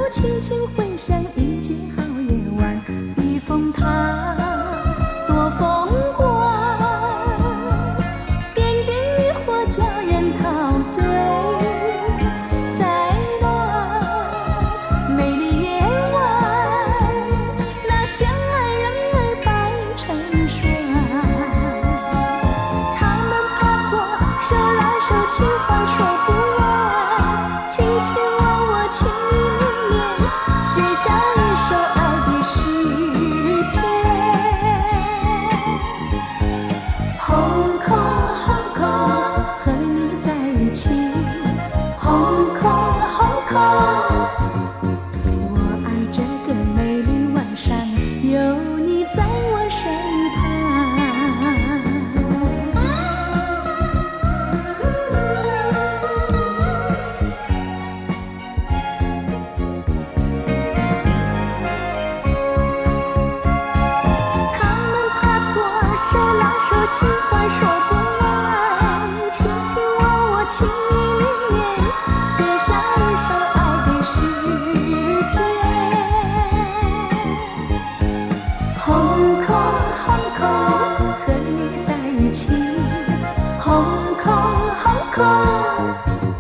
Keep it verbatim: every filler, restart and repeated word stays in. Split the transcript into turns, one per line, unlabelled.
轻轻回想一街好夜晚，避风塘多风光，点点渔火叫人陶醉，在那美丽夜晚，那相爱人儿摆成双，他们拍拖手拉手，情话说不完，卿卿我我情意绵绵，写下一首爱的诗篇。Hong Kong Hong Kong 和你在一起， Hong Kong Hong Kong 我爱这个美丽晚上，有你在我身旁。他们拍拖手拉手，情话说不完，卿卿我我情意绵绵，写下一首爱的诗篇。Hong Kong Hong Kong 和你在一起， Hong Kong Hong Kong